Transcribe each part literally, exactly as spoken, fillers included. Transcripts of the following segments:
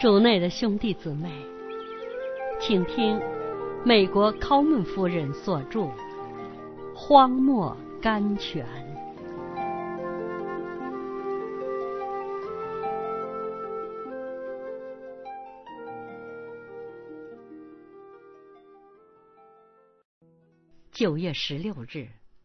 主内的兄弟姊妹，请听美国考门夫人所著《荒漠甘泉》。九月十六日，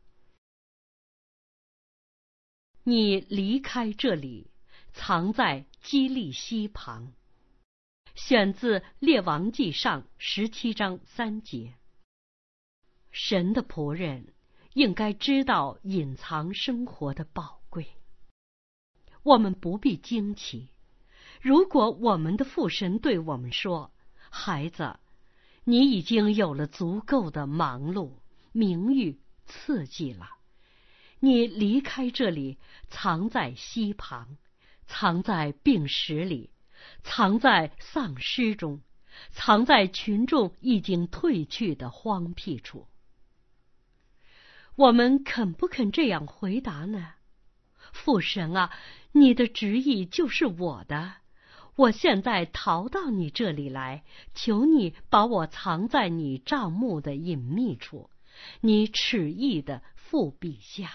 你离开这里，藏在基利溪旁。选自《列王纪上》十七章三节。神的仆人应该知道隐藏生活的宝贵。我们不必惊奇，如果我们的父神对我们说：“孩子，你已经有了足够的忙碌、名誉、刺激了。你离开这里，藏在溪旁，藏在病石里，藏在丧尸中，藏在群众已经退去的荒僻处。”我们肯不肯这样回答呢？父神啊，你的旨意就是我的，我现在逃到你这里来，求你把我藏在你帐幕的隐秘处，你旨意的覆庇下。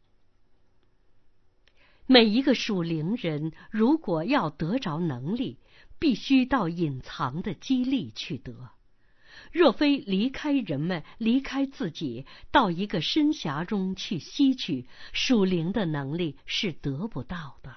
每一个属灵人如果要得着能力，必须到隐藏的基利去得。若非离开人们，离开自己，到一个深峡中去吸取属灵的能力，是得不到的。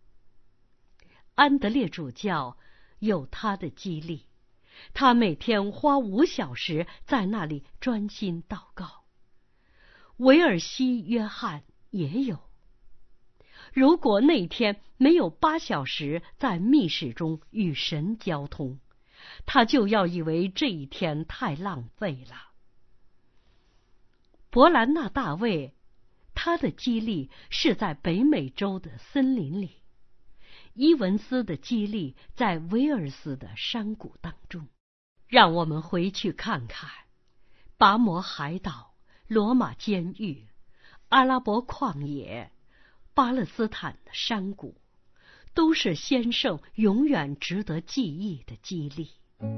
安德烈主教有他的激励，他每天花五小时在那里专心祷告。维尔西约翰也有。如果那天没有八小时在密室中与神交通，他就要以为这一天太浪费了。伯兰纳大卫，他的激励是在北美洲的森林里，伊文斯的激励在威尔斯的山谷当中。让我们回去看看拔摩海岛、罗马监狱、阿拉伯旷野、巴勒斯坦的山谷，都是先生永远值得记忆的激励。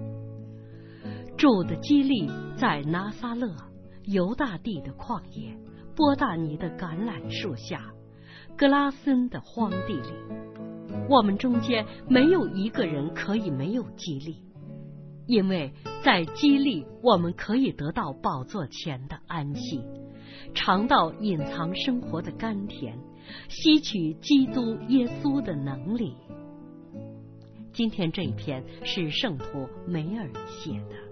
主的激励在拿撒勒、犹大地的旷野、波大尼的橄榄树下、格拉森的荒地里。我们中间没有一个人可以没有激励，因为在激励我们可以得到宝座前的安息，尝到隐藏生活的甘甜，吸取基督耶稣的能力。今天这一篇是圣徒梅尔写的。